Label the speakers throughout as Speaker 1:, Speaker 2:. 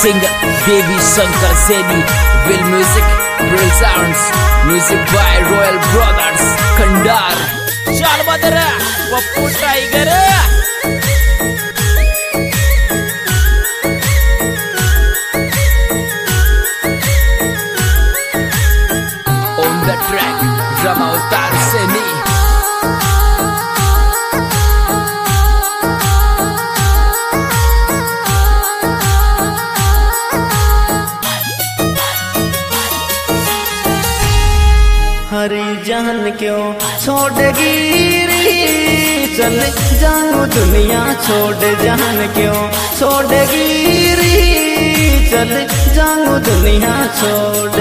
Speaker 1: Singer Devi Shankar Seni. Will music, Brill sounds. Music by Royal Brothers, Kandar. Chal badara, Pappu Tiger. On the track, Drama Avatar Seni.
Speaker 2: हरी जान क्यों छोड़ेगी रे, चल जाऊं दुनिया छोड़। जान क्यों छोड़ेगी रे, चल जाऊं दुनिया छोड़।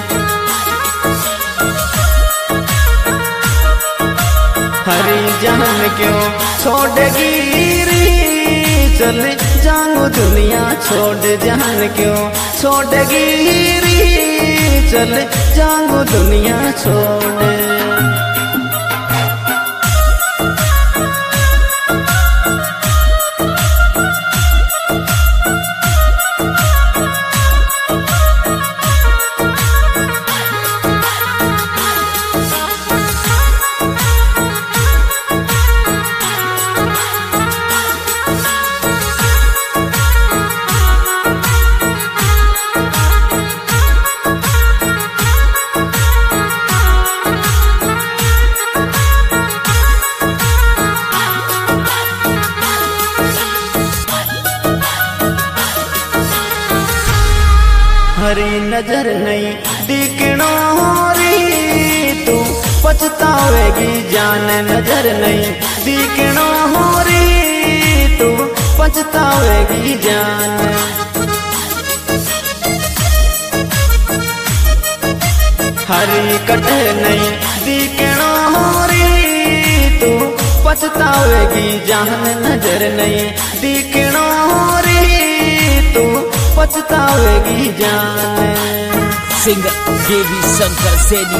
Speaker 2: हरी जान क्यों छोड़ेगी रे, चल जाऊं दुनिया छोड़। जान क्यों छोड़ेगी रे, चल जाऊं दुनिया छोड़। हरी नजर नहीं दिखना रे, तू पछतावेगी जान। नजर नहीं दिखना रे, तू पछतावेगी जान। हरी कट नहीं दिखना रे, तू पछतावेगी जान। नजर नहीं दिखना रे, तू पछतावेगी जान।
Speaker 1: Singer Devi Shankar Seni.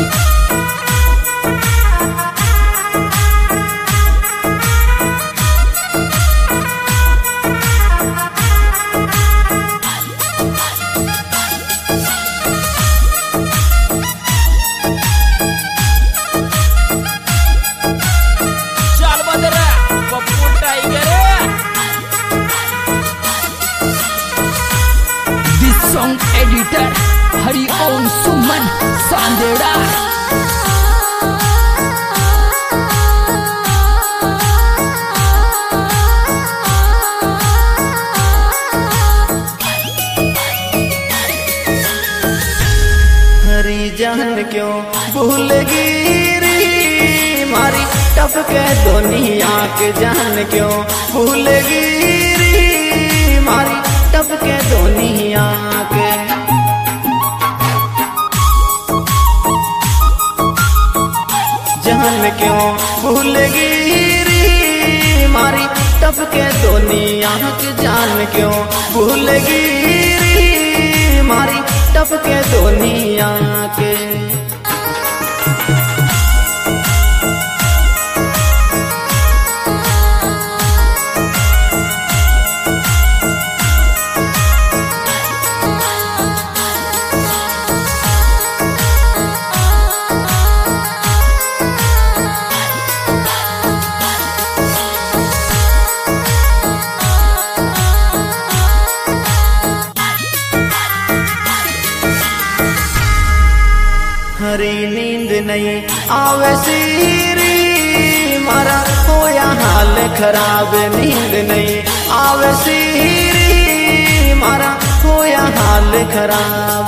Speaker 1: Chal badara, Pappu Tiger. This song editor Hari Om Suman Sandera.
Speaker 2: हरी जान क्यों भूलेगी रे, मारी टपके दुनिया के। जान क्यों भूलेगी रे, मारी टपके दुनिया के। जान क्यों भूलेगी रे, मारी टपके दुनिया के। जान क्यों भूलेगी रे, मारी टपके दुनिया के। हरी नींद नहीं आवे सीरी, मारा होया हाल खराब। नींद नहीं आवे सीरी, मारा होया हाल खराब।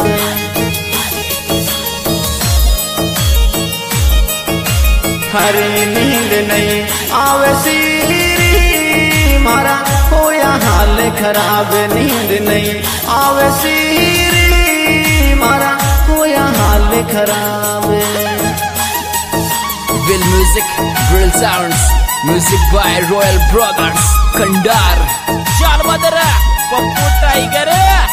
Speaker 2: हरी नींद नहीं आवे सीरी, मारा होया हाल खराब। नींद नहीं आवे सीरी, मारा होया हाल खराब।
Speaker 1: Will music, Brill sounds. Music by Royal Brothers, Kandar. Chal badara, Pappu Tiger.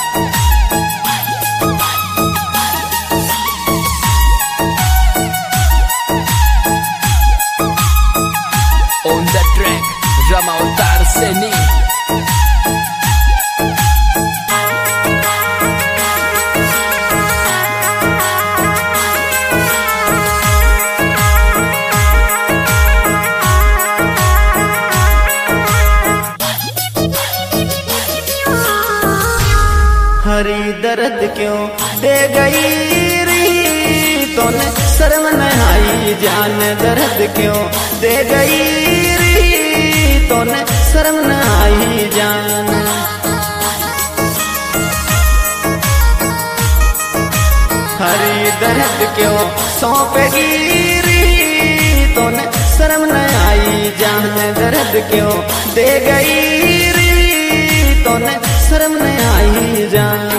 Speaker 1: On the track, Drama Avatar Seni.
Speaker 2: हरी दर्द क्यों दे गई री तूने शर्म न आई जान दर्द क्यों दे गई री तूने शर्म न आई जान हरी दर्द क्यों सौंपेगी री तूने शर्म न आई जान दर्द क्यों दे गई री तूने शर्म न आई जान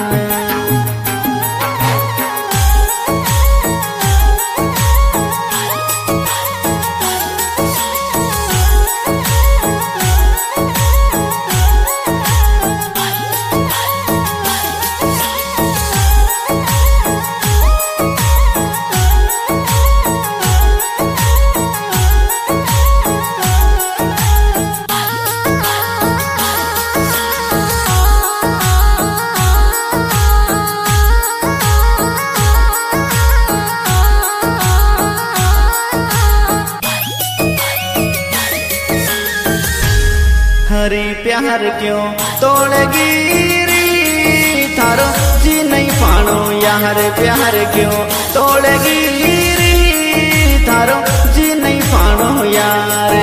Speaker 2: हरी प्यार क्यों तोड़गी री थारो जी नहीं पानो यार प्यार क्यों तोड़गी री थारो जी नहीं पानो यार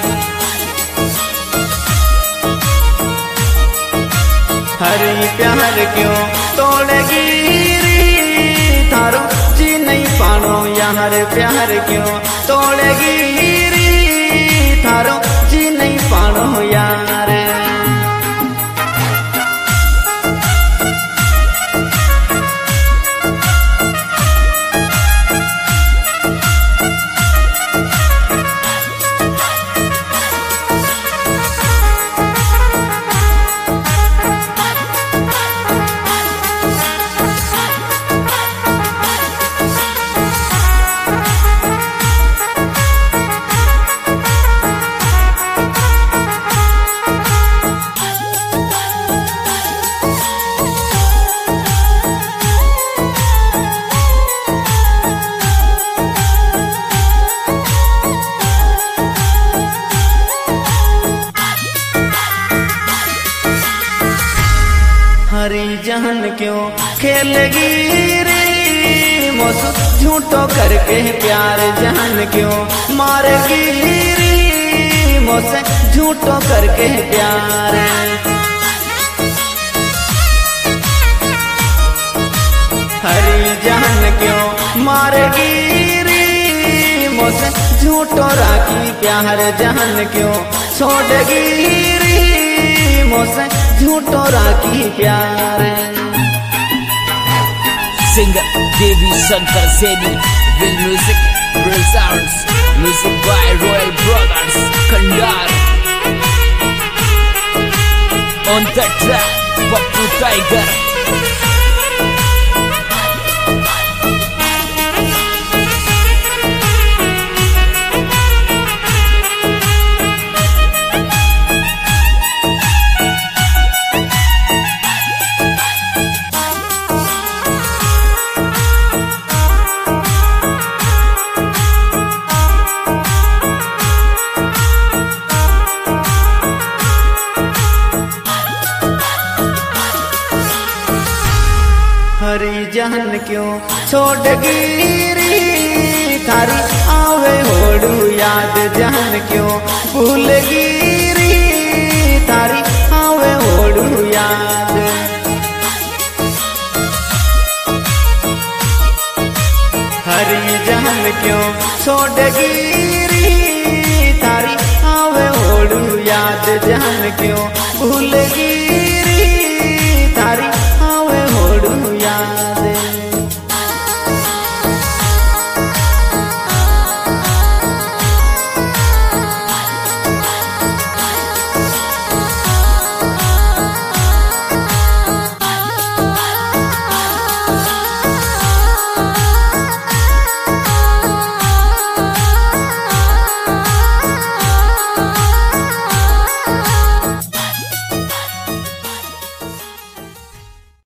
Speaker 2: हरी प्यार क्यों तोड़गी री थारो जी नहीं पानो यार प्यार क्यों तोड़गी री थारो जी नहीं पानो यार हरी जान क्यों खेलेगी रे मोस झूठो करके प्यार जान क्यों मारेगी रे मोस झूठो करके प्यार हरी जान क्यों मारेगी रे मोस झूठो राखी प्यार जान क्यों छोड़ेगी रे मोस झूठो राखी प्यार
Speaker 1: Singer Devi Shankar Seni Will Music Real Sounds Music by Royal Brothers Kandar On the track Pappu Tiger
Speaker 2: हरी जान क्यों छोड़गी री थारी आवे होड़ू याद जान क्यों भूलगी री थारी आवे होड़ू याद हरी जान क्यों छोड़गी री थारी आवे होड़ू याद जान क्यों भूलगी